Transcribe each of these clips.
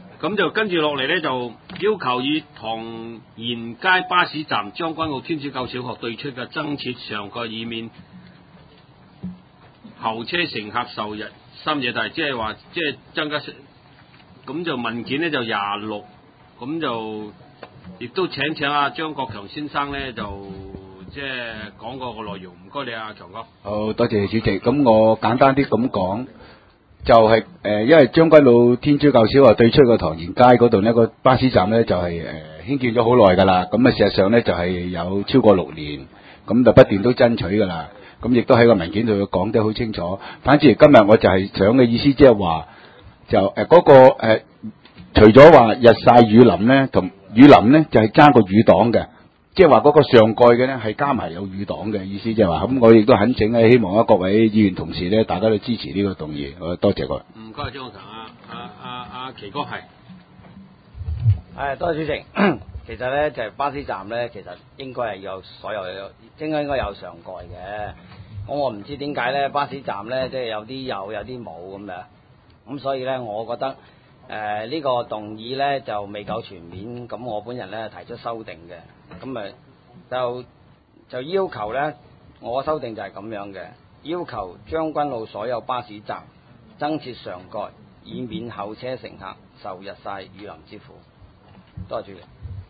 咁就跟住落嚟咧，就要求以唐賢街巴士站將軍澳天主教小學對出嘅增設上蓋，以免候車乘客受日深夜大，即係話即係增加。咁就文件咧就26，咁就亦都請阿張國強先生咧就即係講個內容。唔該你啊，強哥。 好多謝主席。咁我簡單啲咁講。就係因為將軍澳天主教小學對出個唐賢街嗰度呢個巴士站咧就係興建咗好耐㗎啦，咁啊事實上咧就係有超過6年，咁就不斷都爭取㗎啦，咁亦都喺個文件度講得好清楚。反之今日我就係想嘅意思，即係話就嗰個除咗話日曬雨淋咧，同雨淋咧就係爭個雨擋嘅。即係話嗰個上蓋嘅咧係加埋有雨擋嘅意思，即係話咁，我亦都懇請咧，希望各位議員同事咧，大家都支持呢個動議。多謝各位。 唔該，張國強奇哥係。 多謝主席。其實咧就係巴士站咧，其實應該係有所有應該有上蓋嘅。咁我唔知點解咧，巴士站咧即係有啲有啲冇咁樣。咁所以咧，我覺得呢個動議咧就未夠全面。咁我本人咧提出修訂嘅。咁就要求咧，我修訂就係咁樣嘅，要求將軍澳所有巴士站增設上蓋，以免候車乘客受日曬雨淋之苦。多謝主席。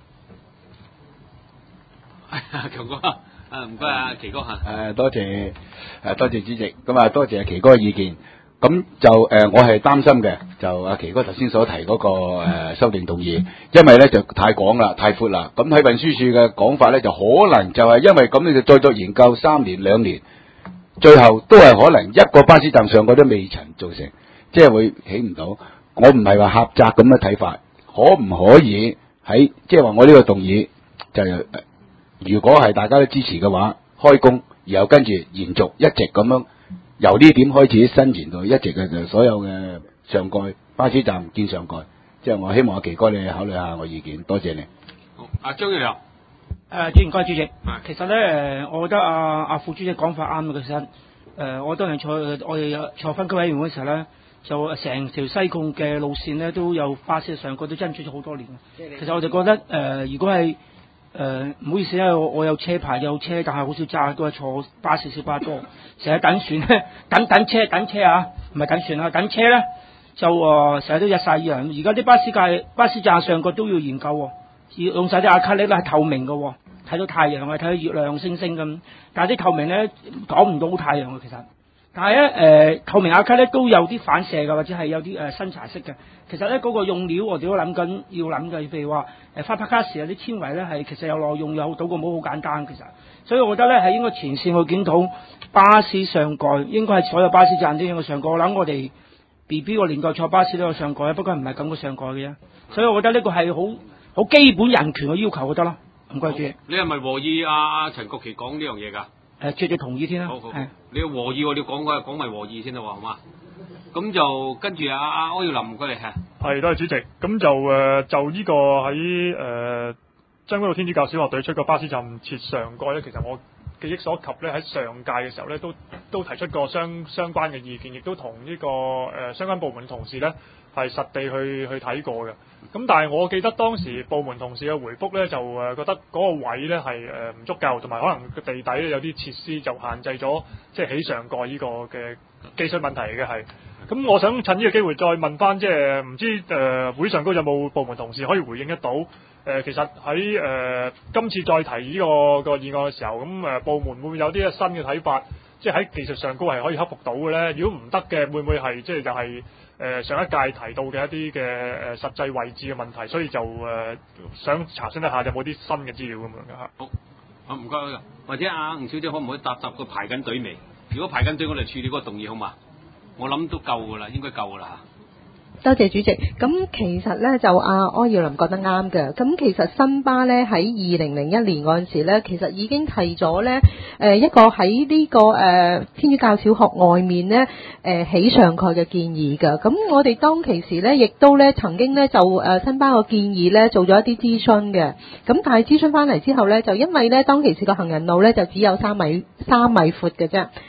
強哥，唔該啊，奇哥嚇。 多謝主席。咁啊，多謝奇哥嘅意見。咁就我係擔心嘅，就阿奇哥頭先所提嗰個修訂動議，因為咧就太廣啦，太闊啦。咁喺運輸署嘅講法咧，就可能就係因為咁，你就再作研究3年2年，最後都係可能一個巴士站上蓋都未曾造成，即係會起唔到。我唔係話狹窄咁嘅睇法，可唔可以喺即係話我呢個動議就如果係大家都支持嘅話，開工，然後跟住延續一直咁樣。由呢點開始伸延到一直嘅所有嘅上蓋巴士站建上蓋，即係我希望阿奇哥你考慮下我意見，多謝你。 好，阿張宇良。 唔該主席。其實咧我覺得阿副主席講法啱嘅。其實我當年我哋坐分區委員會嘅時候咧，就成條西貢嘅路線咧都有巴士上蓋都爭取咗好多年。其實我就覺得如果係唔好意思咧，我有車牌有車，但係好少揸，都係坐巴士小巴多，成日等船咧，等車啊，唔係等船啊，等車咧就成日都日曬雨淋。而家啲巴士站上蓋都要研究，要用晒啲亞克力咧係透明嘅，睇到太陽啊，睇到月亮星星咁。但係啲透明咧講唔到太陽嘅其實。但係咧透明亞克力都有啲反射嘅，或者係有啲新材色嘅。其實咧嗰個用料我哋都諗緊要諗嘅，譬如話花帕卡士啊啲纖維咧係其實有耐用有倒個模好簡單其實。所以我覺得咧係應該前線去檢討巴士上蓋，應該係所有巴士站都應該上蓋。我諗我哋 BB 個年代坐巴士都有上蓋，不過唔係咁嘅上蓋嘅啫。所以我覺得呢個係好基本人權嘅要求，我覺得咯。唔該主席。 你係咪和意阿陳國奇講呢樣嘢㗎？ 絕對同意添啦。 好。你要和意喎，你要講埋和意先啦喎，好嘛？咁就跟住阿柯耀林唔該你係。 多謝主席。咁就呢個喺將軍澳天主教小學對出個巴士站設上蓋咧，其實我記憶所及咧，喺上屆嘅時候咧都提出過相關嘅意見，亦都同呢個相關部門同事咧係實地去睇過嘅。咁但係我記得當時部門同事嘅回覆咧，就覺得嗰個位咧係唔足夠，同埋可能個地底咧有啲設施就限制咗即係起上蓋呢個嘅技術問題嚟嘅係。咁我想趁呢個機會再問翻，即係唔知會上高有冇部門同事可以回應得到？其實喺今次再提呢個議案嘅時候，咁部門會唔會有啲新嘅睇法？即係喺技術上高係可以克服到嘅咧？如果唔得嘅，會唔會係即係就係上一屆提到嘅一啲嘅實際位置嘅問題？所以就想查詢一下有冇啲新嘅資料咁樣嘅嚇。 好，唔該。或者阿吳小姐可唔可以答佢排緊隊未？如果排緊隊，我哋處理嗰個動議好嘛？我諗都夠㗎啦，應該夠㗎啦。 多謝主席。咁其實咧就柯耀林覺得啱嘅。咁其實新巴咧喺2001年嗰陣時咧，其實已經提咗咧一個喺呢個天主教小學外面咧起上蓋嘅建議㗎。咁我哋當其時咧，亦都咧曾經咧就新巴個建議咧做咗一啲諮詢嘅。咁但係諮詢翻嚟之後咧，就因為咧當其時個行人路咧就只有3米闊嘅啫。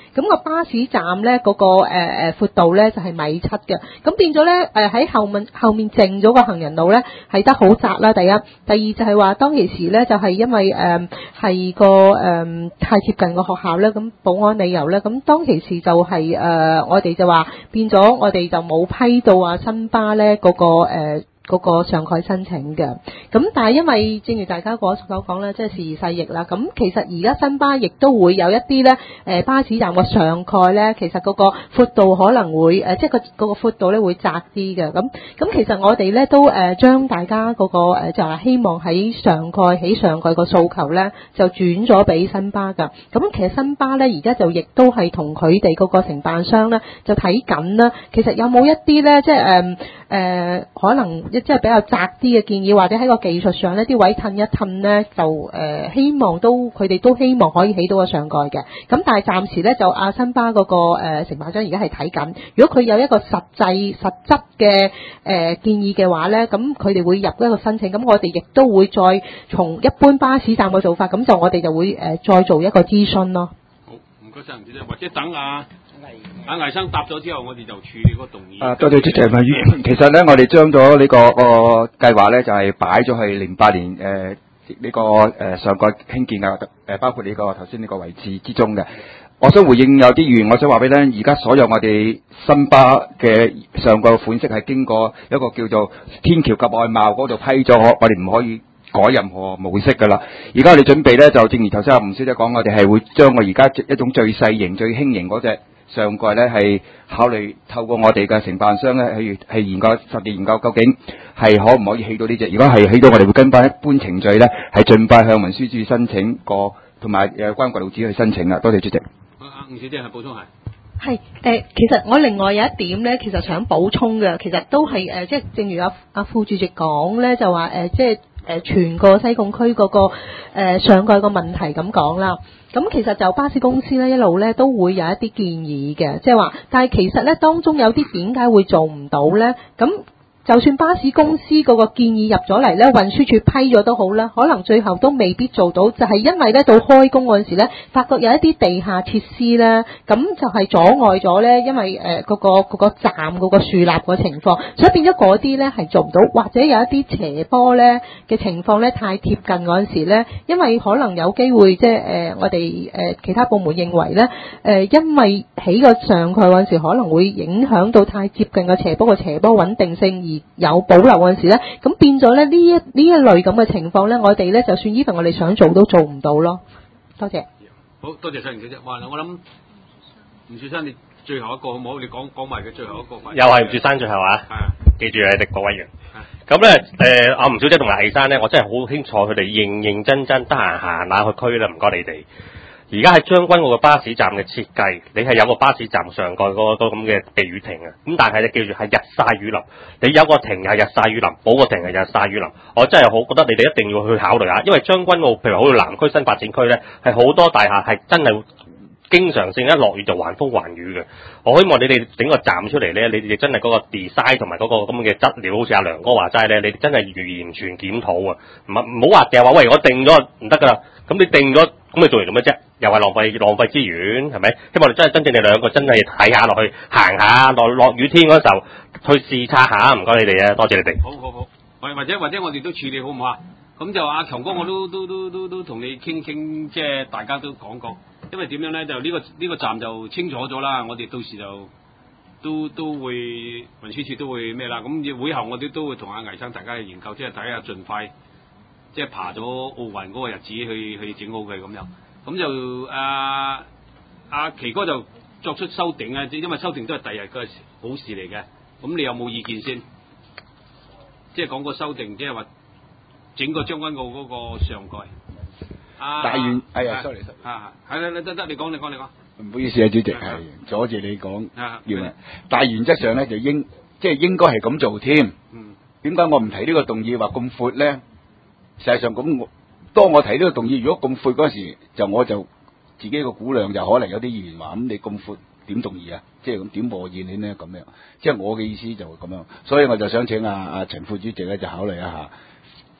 咁個巴士站咧嗰個闊度咧就係米7嘅，咁變咗咧喺後面剩咗個行人路咧係得好窄啦。第一，第二就係話當其時咧就係因為係個太貼近個學校咧，咁保安理由咧，咁當其時就係我哋就話變咗我哋就冇批到啊新巴咧嗰個上蓋申請嘅，咁但係因為正如大家所講咧，即係時移世易啦。咁其實而家新巴亦都會有一啲咧，巴士站個上蓋咧，其實嗰個闊度可能會即係嗰個闊度咧會窄啲嘅。咁其實我哋咧都將大家嗰個就係希望喺上蓋起上蓋個訴求咧，就轉咗俾新巴㗎。咁其實新巴咧而家就亦都係同佢哋嗰個承辦商咧就睇緊啦。其實有冇一啲咧，即係可能即係比較窄啲嘅建議，或者喺個技術上呢啲位褪一褪呢，就希望佢哋都希望可以起到個上蓋嘅。咁但係暫時呢，就阿新巴嗰個承辦商而家係睇緊，如果佢有一個實質嘅建議嘅話呢，咁佢哋會入一個申請，咁我哋亦都會再從一般巴士站嘅做法，咁就我哋就會再做一個諮詢咯。 好，唔該晒，唔知或者等魏生答咗之後，我哋就處理嗰個動議。 多謝主席問語。其實咧，我哋將咗呢個計劃咧，就係擺咗去08年呢個上蓋興建嘅包括呢個頭先呢個位置之中嘅。我想回應有啲議員，我想話俾你聽，而家所有我哋新巴嘅上蓋款式係經過一個叫做天橋及外貿嗰度批咗，我哋唔可以改任何模式㗎啦。而家我哋準備咧，就正如頭先阿吳小姐講，我哋係會將我而家一種最細型、最輕型嗰隻上蓋咧，係考慮透過我哋嘅承辦商咧，係研究實地研究究竟係可唔可以起到呢隻。如果係起到，我哋會跟翻一般程序咧，係盡快向運輸署申請過，同埋關軌路指去申請啦。多謝主席。 吳小姐係補充係。 係其實我另外有一點咧，其實想補充嘅，其實都係即係正如阿副主席講咧，就話即係全個西貢區嗰個上蓋個問題咁講啦。咁其實就巴士公司咧一路咧都會有一啲建議嘅，即係話，但係其實咧當中有啲點解會做唔到咧？咁就算巴士公司嗰個建議入咗嚟咧，運輸署批咗都好啦，可能最後都未必做到，就係因為咧到開工嗰陣時咧，發覺有一啲地下設施咧，咁就係阻礙咗咧，因為嗰個站嗰個樹立個情況，所以變咗嗰啲咧係做唔到，或者有一啲斜坡咧嘅情況咧太貼近嗰陣時咧，因為可能有機會即係我哋其他部門認為咧因為起個上蓋嗰陣時可能會影響到太接近個斜坡穩定性而有保留嗰陣時咧，咁變咗咧呢一類咁嘅情況咧，我哋咧就算 even 我哋想做都做唔到咯。多謝。 好多謝晒吳小姐。哇！我諗吳雪山你最後一個好唔好？你講埋嘅最後一個。 又係吳雪山最後啊！記住你哋各位員。咁咧阿吳小姐同埋魏生咧，我真係好清楚佢哋認認真真得閒行下去區啦，唔該你哋。而家喺將軍澳嘅巴士站嘅設計，你係有個巴士站上蓋嗰個咁嘅避雨亭啊，咁但係你記住係日曬雨淋，你有個亭係日曬雨淋，冇個亭係日曬雨淋，我真係好覺得你哋一定要去考慮下，因為將軍澳譬如好似南區新發展區咧，係好多大廈係真係經常性一落雨就橫風橫雨嘅。我希望你哋整個站出嚟咧，你哋真係嗰個 design 同埋嗰個咁嘅質料，好似阿梁哥話齋咧，你哋真係完全檢討啊！唔好話掉話喂，我定咗唔得㗎啦，咁你定咗。咁你做嚟做咩啫？又係浪費資源，係咪？希望你真係你兩個真係睇下落去，行下落雨天嗰時候去視察下，唔該你哋啊，多謝你哋。 好，或者我哋都處理好唔好啊？咁就阿強哥我都同你傾，即係大家都講過，因為點樣咧？就呢個站就清楚咗啦，我哋到時就都會運輸署都會咩啦。咁會後我哋都會同阿魏生大家去研究，即係睇下盡快。即係爬咗奧運嗰個日子去整好佢咁樣，咁就阿奇哥就作出修訂啊，因為修訂都係第日嘅好事嚟嘅。咁你有冇意見先？即係講個修訂，即係話整個將軍澳嗰個上蓋。 大原sorry 係啦，得你講。 唔好意思啊，主席，係阻住你講。大原則上咧就應該係咁做添。點解我唔提呢個動議話咁闊咧？實際上咁，當我提呢個動議，如果咁闊嗰時，我就自己個估量就可能有啲議員話：咁你咁闊點動議啊？即係咁點和議呢？咁樣，即係我嘅意思就係咁樣。所以我就想請阿陳副主席咧就考慮一下。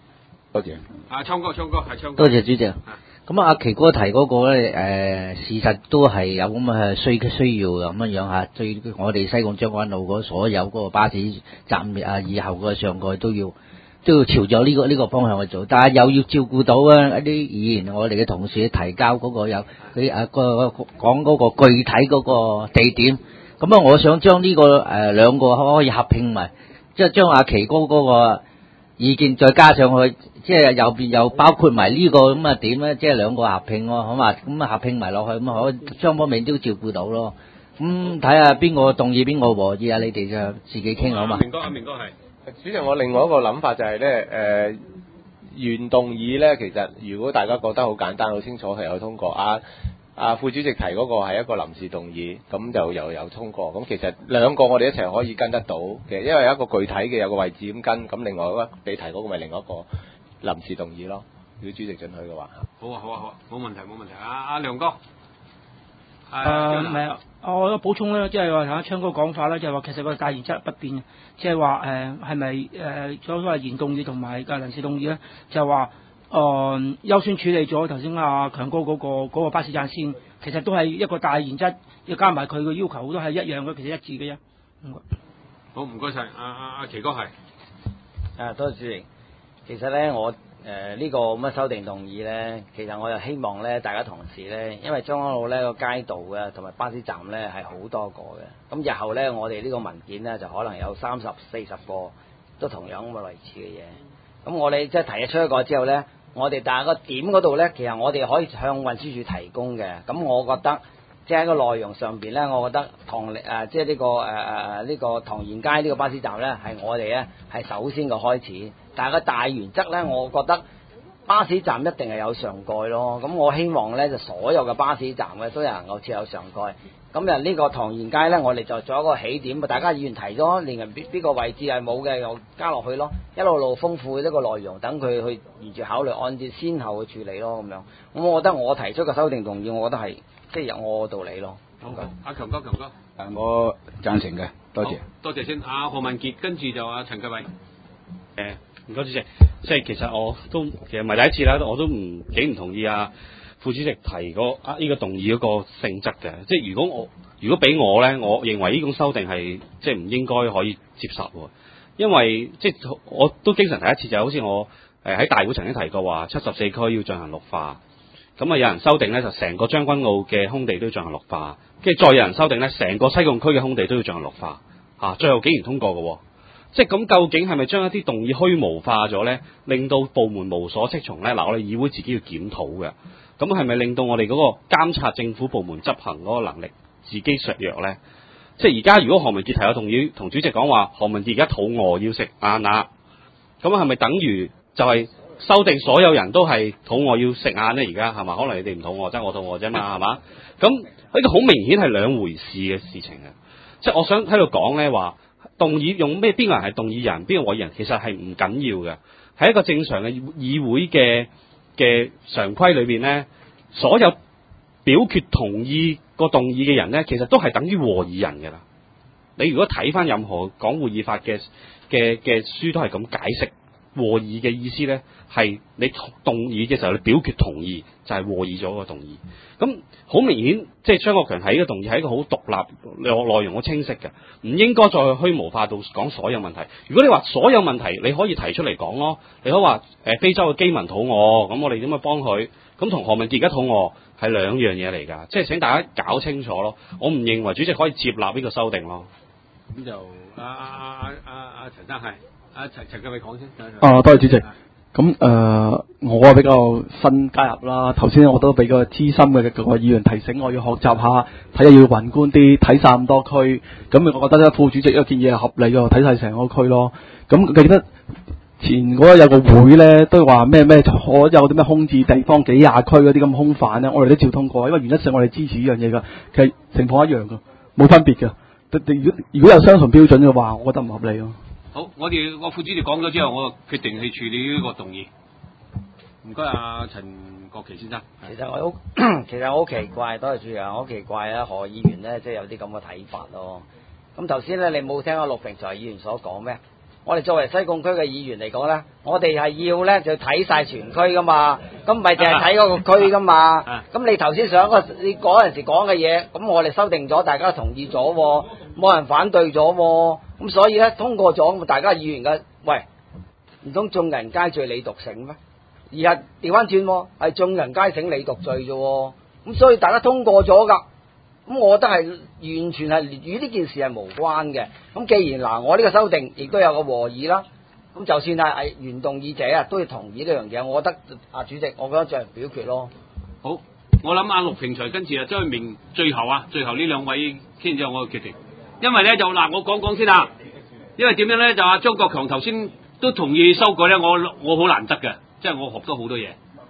多謝。 昌哥係昌哥。 多謝主席。咁阿奇哥提嗰個咧，事實都係有咁嘅需要咁樣樣嚇。對我哋西貢將軍澳嗰所有嗰個巴士站以後個上蓋都要朝咗呢個方向去做，但係又要照顧到一啲議員我哋嘅同事提交嗰個有佢講嗰個具體嗰個地點。咁啊，我想將呢個兩個可以合併埋，即係將阿奇哥嗰個意見再加上去，即係右邊又包括埋呢個咁啊點咧，即係兩個合併咯，好嘛？咁啊合併埋落去，咁可雙方面都照顧到咯。咁睇下邊個動議邊個和議啊？你哋就自己傾好嘛？ 明哥係。 主席，我另外一個諗法就係咧，原動議咧，其實如果大家覺得好簡單、好清楚係有通過副主席提嗰個係一個臨時動議，咁就又有通過。咁其實兩個我哋一齊可以跟得到嘅，因為有一個具體嘅有個位置咁跟，咁另外一個你提嗰個咪另外一個臨時動議咯。如果主席准許嘅話。 好啊，冇問題。阿梁哥。 唔係啊，我補充咧，即係話睇昌哥講法咧，就係話其實個大原則不變嘅，即係話係咪所謂原動議同埋臨時動議咧，就係話優先處理咗頭先阿強哥嗰個巴士站先，其實都係一個大原則，要加埋佢嘅要求都係一樣嘅，其實一致嘅啫。 好，唔該晒，阿奇哥係。 多謝主席。其實咧，我呢個咁嘅修訂動議咧，其實我又希望咧，大家同事咧，因為將軍澳呢個街道嘅同埋巴士站咧係好多個嘅，咁日後咧我哋呢個文件咧就可能有30、40個都同樣咁嘅類似嘅嘢。咁我哋即係提出一個之後咧，我哋但係個點嗰度咧，其實我哋可以向運輸署提供嘅。咁我覺得即係喺個內容上邊咧，我覺得即係呢個唐賢街呢個巴士站咧，係我哋咧係首先嘅開始。但係個大原則咧，我覺得巴士站一定係有上蓋咯。咁我希望咧就所有嘅巴士站嘅都能夠設有上蓋。咁呢個唐賢街咧，我哋就做一個起點。大家議員提咗，連人邊個位置係冇嘅，又加落去咯。一路路豐富呢個內容，等佢去完全考慮，按照先後去處理咯。咁樣，咁我覺得我提出嘅修訂動議，我覺得係即係有我嘅道理咯。 好，阿強哥。 我贊成嘅，多謝。 多謝先。阿何文傑，跟住就阿陳繼偉。 唔該主席，即係其實唔係第一次啦，我都幾唔同意副主席提呢個動議嗰個性質嘅。即係如果俾我咧，我認為呢種修訂係即係唔應該可以接受喎，因為即係我都經常提一次，就好似我喺大會曾經提過話，74區要進行綠化，咁有人修訂咧就成個將軍澳嘅空地都要進行綠化，跟住再有人修訂咧成個西貢區嘅空地都要進行綠化，最後竟然通過嘅喎。即係咁，究竟係咪將一啲動議虛無化咗咧，令到部門無所適從咧？我哋議會自己要檢討嘅。咁係咪令到我哋嗰個監察政府部門執行嗰個能力自己削弱咧？即係而家如果何文傑提有動議同主席講話，何文傑而家肚餓要食晏啦，咁係咪等於就係修訂所有人都係肚餓要食晏咧？而家係嘛？可能你哋唔肚餓，得我肚餓啫嘛，係嘛？咁呢個好明顯係兩回事嘅事情嘅。即係我想喺度講咧話。動議用咩？邊個人係動議人？邊個委員？其實係唔緊要嘅，喺一個正常嘅議會嘅常規裏邊咧，所有表決同意個動議嘅人咧，其實都係等於和議人嘅啦。你如果睇翻任何講會議法嘅書，都係咁解釋和議嘅意思咧，係你動議嘅時候，你表決同意就係和議咗個動議。咁好明顯，即係張國強喺呢個動議係一個好獨立、內容好清晰嘅，唔應該再虛無化到講所有問題。如果你話所有問題，你可以提出嚟講咯。你可以話非洲嘅基民肚餓，咁我哋點去幫佢？咁同何文傑而家肚餓係兩樣嘢嚟㗎，即係請大家搞清楚咯。我唔認為主席可以接納呢個修訂咯。 咁就陳生係陳繼偉講先。 多謝主席。咁我比較新加入啦，頭先我都俾個資深嘅個議員提醒我要學習下，睇下要宏觀啲，睇晒咁多區。咁我覺得咧，副主席呢個建議係合理嘅，睇晒成個區咯。咁記得前嗰日有個會咧，都話咩有啲咩空置地方幾廿區嗰啲咁空泛咧，我哋都照通過，因為原則上我哋支持呢樣嘢㗎。其實情況一樣㗎，冇分別㗎。如果有雙重標準嘅話，我覺得唔合理咯。 好，我副主席講咗之後，我決定去處理呢個動議。唔該，陳國旗先生。 其實我好奇怪，多謝主席啊！我好奇怪啊，何議員咧，即係有啲咁嘅睇法咯。咁頭先咧，你冇聽阿陸平才議員所講咩？ 我哋作為西貢區嘅議員嚟講咧，我哋係要咧就睇晒全區噶嘛，咁唔係淨係睇嗰個區噶嘛。咁你頭先上你嗰陣時講嘅嘢，咁我哋修訂咗，大家同意咗喎，冇人反對咗喎，咁所以咧通過咗，咁大家議員嘅喂，唔通眾人皆醉你獨醒咩？而係調翻轉喎，係眾人皆醒你獨醉啫喎，咁所以大家通過咗㗎。咁我覺得係完全係與呢件事係無關嘅。咁既然嗱，我呢個修訂亦都有個和議啦，咁就算係原動議者啊，都要同意呢樣嘢。我覺得主席，我覺得就係表決咯。 好，我諗陸平才跟住張耀明最後呢兩位傾咗我嘅決定。因為咧就嗱，我講先啦。因為點樣咧就阿張國強頭先都同意修改咧，我好難得嘅，即係我學咗好多嘢。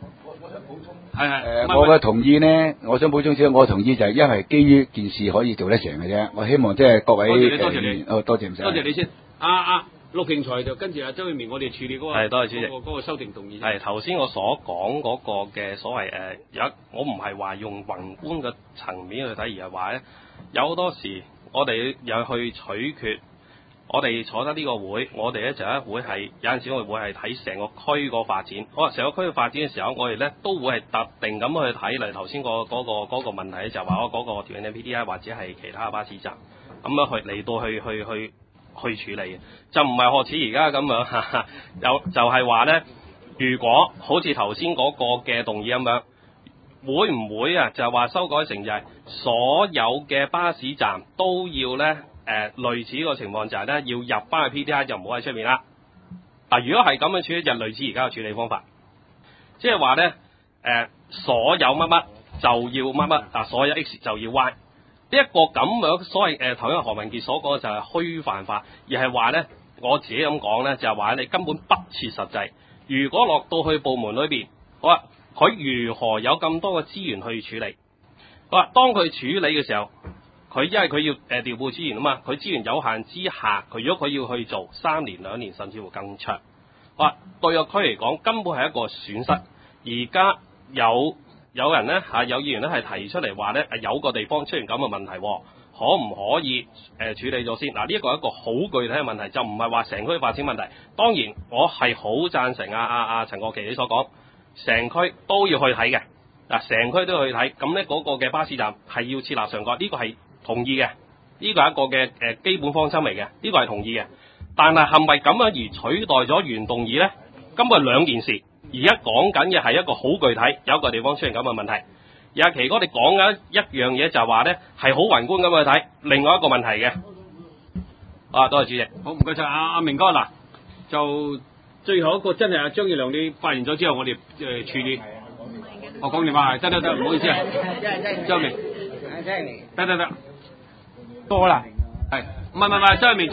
我嘅同意呢，我想補充少少，我同意就係因為基於件事可以做得成嘅啫。我希望即係各位多謝你， 多謝唔使。 多謝你先。陸平才就跟住阿周永明，我哋處理嗰個多謝主席嗰個修訂動議。 係頭先我所講嗰個嘅所謂我唔係話用宏觀嘅層面去睇，而係話咧有好多時我哋又去取決。我哋坐得呢個會，我哋咧就一會係有陣時我哋會係睇成個區個發展。好啦，成個區嘅發展嘅時候，我哋咧都會係特定咁去睇嚟頭先嗰個問題，就話嗰個條件 PDI 或者係其他嘅巴士站咁樣去嚟到去處理嘅，就唔係學似而家咁樣就係話咧，如果好似頭先嗰個嘅動議咁樣，會唔會就係話修改成就係所有嘅巴士站都要咧？類似呢個情況就係咧，要入翻去 PDI 就唔好喺出面啦。嗱，如果係咁樣處理，就類似而家嘅處理方法，即係話咧，所有乜乜就要乜乜，所有 X 就要 Y。呢一個咁樣所謂頭先何文傑所講嘅就係虛泛化，而係話咧，我自己咁講咧，就係話你根本不切實際。如果落到去部門裏邊，好啦，佢如何有咁多嘅資源去處理？好啦，當佢處理嘅時候。佢因為佢要調配資源啊嘛，佢資源有限之下，佢如果佢要去做3年、2年甚至乎更長，哇！對個區嚟講根本係一個損失。而家有人咧有議員咧係提出嚟話咧有個地方出現咁嘅問題，可唔可以處理咗先？嗱，呢一個係一個好具體嘅問題，就唔係話成區發展問題。當然我係好贊成陳國奇你所講，成區都要去睇嘅。嗱，成區都要去睇，咁咧嗰個嘅巴士站係要設立上蓋，呢個係同意嘅，呢個係一個嘅基本方針嚟嘅，呢個係同意嘅。但係係咪咁樣而取代咗原動議咧？根本係兩件事。而家講緊嘅係一個好具體，有一個地方出現咁嘅問題。而阿奇哥，你講緊一樣嘢就係話咧係好宏觀咁去睇，另外一個問題嘅。多謝主席。 好，唔該晒阿明哥嗱，就最後一個真係阿張耀良你發言咗之後，我哋處理。我講電話係得，唔好意思啊，張明。得， 多啦， 係，唔係，張明，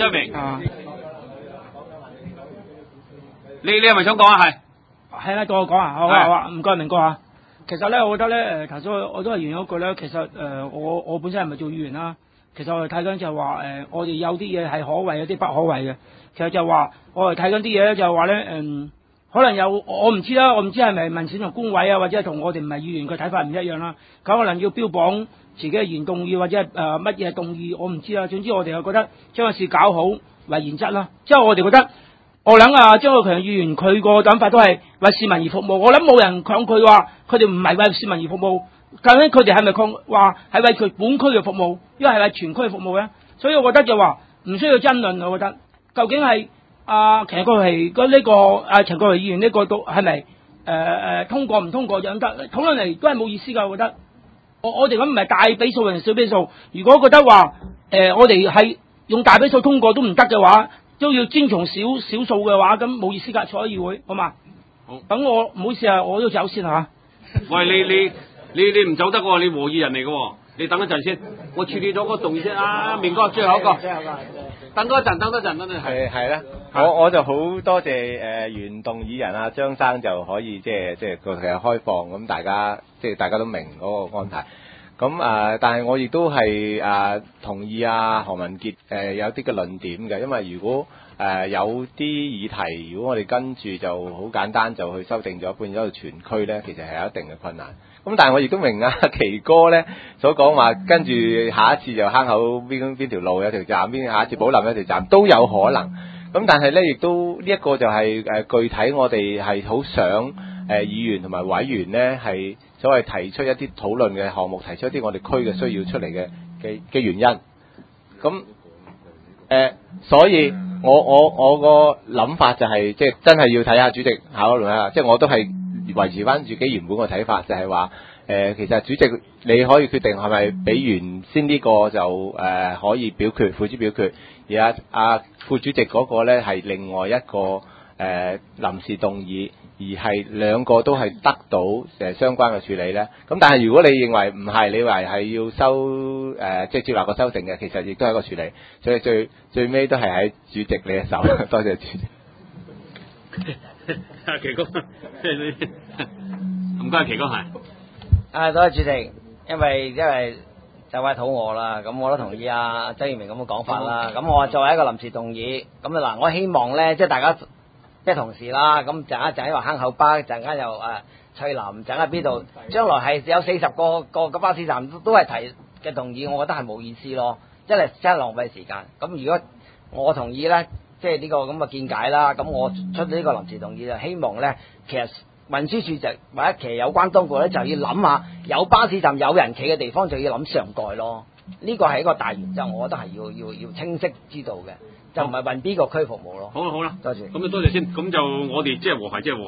你係咪想講啊？ 係啦，到我講啊，好啊，唔該明哥啊。其實咧，我覺得咧，頭先我都係沿用一句咧，其實我本身係咪做議員啦？其實我哋睇緊就係話我哋有啲嘢係可為，有啲不可為嘅。其實就話我哋睇緊啲嘢咧，就係話咧可能有我唔知啦，我唔知係咪民選同工委啊，或者係同我哋唔係議員嘅睇法唔一樣啦。咁可能要標榜自己嘅原動議或者係乜嘢動議，我唔知啦。總之我哋又覺得將個事搞好為原則啦。即係我哋覺得，我諗張國強議員佢個諗法都係為市民而服務。我諗冇人抗拒話佢哋唔係為市民而服務。究竟佢哋係咪話係為佢本區嘅服務，因為係為全區嘅服務咧？所以我覺得就話唔需要爭論。我覺得究竟係陳國奇呢個陳國奇議員呢個都係咪通過唔通過樣得討論嚟都係冇意思㗎。我覺得我哋咁唔係大比數定小比數。如果覺得話我哋係用大比數通過都唔得嘅話，都要尊重少數嘅話，咁冇意思㗎。坐喺議會好嘛？好，等我唔好意思啊，我都走先嚇。 喂，你唔走得喎，你和議人嚟嘅喎，你等一陣先，我處理咗個動議先明哥最後一個，等多陣， 係啦，我就好多謝原動議人張生就可以即係個其實開放，咁大家都明嗰個安排。咁但係我亦都係同意何文傑有啲嘅論點嘅，因為如果有啲議題，如果我哋跟住就好簡單就去修訂咗，變咗到全區咧，其實係有一定嘅困難。咁但係我亦都明奇哥咧所講話，跟住下一次就坑口邊條路有條站，下一次寶林有條站都有可能。咁咁但係咧，亦都呢一個就係具體我哋係好想議員同埋委員咧係所謂提出一啲討論嘅項目，提出一啲我哋區嘅需要出嚟嘅原因。咁所以我個諗法就係即係真係要睇下主席考慮下，即係我都係維持翻自己原本個睇法，就係話其實主席你可以決定係咪俾原先呢個就可以表決付諸表決，而阿副主席嗰個咧係另外一個臨時動議，而係兩個都係得到相關嘅處理咧。咁但係如果你認為唔係，你話係要收即係接納個修訂嘅，其實亦都係一個處理。所以最尾都係喺主席你嘅手。多謝主席。 阿奇哥，即係你唔該，奇哥係。 多謝主席，因為就快肚餓啦，咁我都同意阿曾耀明咁嘅講法啦。咁我作為一個臨時動議，咁嗱，我希望咧，即係大家即係同事啦，咁陣間話坑口巴，陣間又翠林，陣間邊度，將來係有40個巴士站都係提嘅動議，我覺得係冇意思咯，真係浪費時間。咁如果我同意咧，即係呢個咁嘅見解啦，咁我出呢個臨時動議就希望咧，其實運輸署就或者其實有關當局咧就要諗下，有巴士站有人企嘅地方就要諗上蓋咯。呢個係一個大原則，我覺得係要清晰知道嘅，就唔係問邊個區服務咯。 好啦， 多謝。 咁就多謝先。咁就我哋即係和諧，就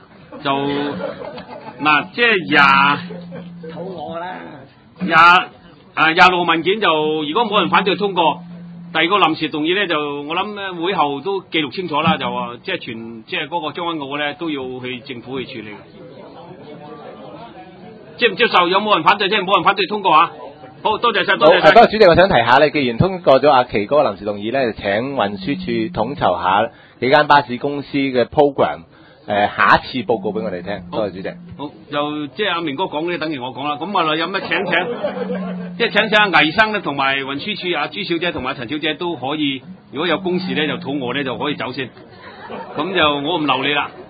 嗱，即係肚餓啦。 廿六文件就如果冇人反對通過。第二個臨時動議咧，就我諗咧會後都記錄清楚啦，就話即係嗰個將軍澳咧都要去政府去處理。接唔接受？有冇人反對啫？冇人反對通過啊！好多謝晒，多謝晒。 不過主席，我想提下咧，既然通過咗阿奇嗰個臨時動議咧，就請運輸署統籌下幾間巴士公司嘅 program。下一次報告俾我哋聽，多謝主席。 好，就即係阿明哥講嘅，等於我講啦。咁啊，有咩請，即係請阿魏生咧，同埋運輸署阿朱小姐同埋陳小姐都可以。如果有公事咧，就肚餓咧就可以走先。咁就我唔留你啦。